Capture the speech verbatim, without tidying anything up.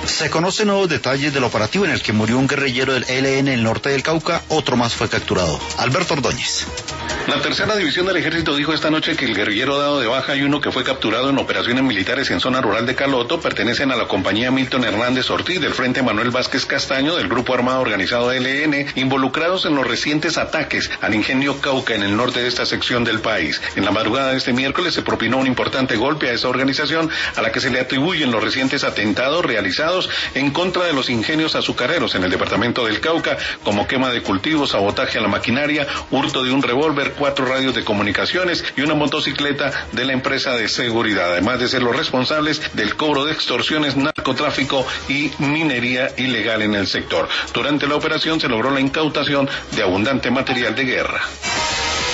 Se conocen nuevos detalles del operativo en el que murió un guerrillero del E L N en el norte del Cauca, otro más fue capturado. Alberto Ordóñez. La tercera división del ejército dijo esta noche que el guerrillero dado de baja y uno que fue capturado en operaciones militares en zona rural de Caloto pertenecen a la compañía Milton Hernández Ortiz del Frente Manuel Vázquez Castaño del Grupo Armado Organizado E L N, involucrados en los recientes ataques al ingenio Cauca en el norte de esta sección del país. En la madrugada de este miércoles se propinó un importante golpe a esa organización a la que se le atribuyen los recientes atentados realizados en contra de los ingenios azucareros en el departamento del Cauca, como quema de cultivos, sabotaje a la maquinaria, hurto de un revólver, cuatro radios de comunicaciones y una motocicleta de la empresa de seguridad, además de ser los responsables del cobro de extorsiones, narcotráfico y minería ilegal en el sector. Durante la operación se logró la incautación de abundante material de guerra.